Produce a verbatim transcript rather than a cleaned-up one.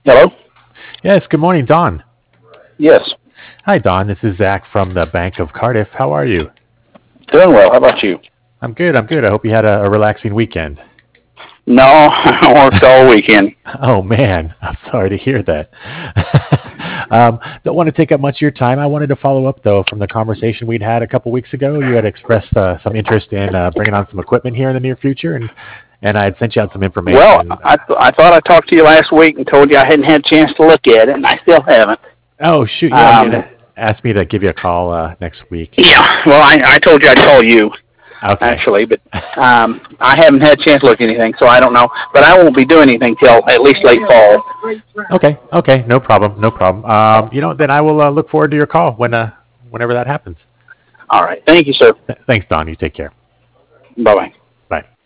Hello? Yes, good morning, Don. Yes. Hi, Don. This is Zach from the Bank of Cardiff. How are you? Doing well. How about you? I'm good. I'm good. I hope you had a, a relaxing weekend. No, I worked all weekend. Oh, man. I'm sorry to hear that. um, don't want to take up much of your time. I wanted to follow up, though, from the conversation we'd had a couple weeks ago. You had expressed uh, some interest in uh, bringing on some equipment here in the near future, and, and I had sent you out some Well, information. I th- I thought I talked to you last week and told you I hadn't had a chance to look at it, and I still haven't. Oh, shoot. Yeah, you Um, had asked me to give you a call uh, next week. yeah, well, I, I told you I'd call you, Okay. actually, but um, I haven't had a chance to look at anything, so I don't know. But I won't be doing anything till at least late fall. Okay. Okay. No problem. No problem. Um, you know, then I will uh, look forward to your call when, uh, whenever that happens. All right. Thank you, sir. Th- thanks, Don. You take care. Bye-bye. Bye.